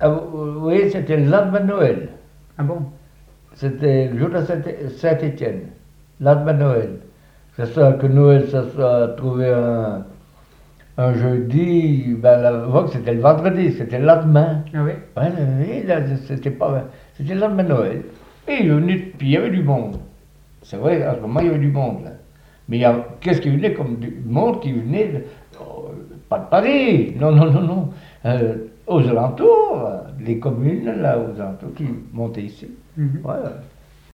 Oui, c'était le lendemain de Noël. Ah bon? C'était le jour de Saint-Étienne. Le lendemain de Noël. Que Noël, ça soit trouvé un jeudi, ben, c'était le vendredi, c'était le lendemain. Ah oui? Ouais, oui, là, c'était pas. C'était le lendemain de Noël. Et il venait, puis il y avait du monde. C'est vrai, à ce moment, il y avait du monde, là. Mais qu'est-ce qui venait comme du monde qui venait pas de Paris, non, non, non, non. Aux alentours, les communes, là, aux alentours, qui montaient ici. Mhm. Voilà.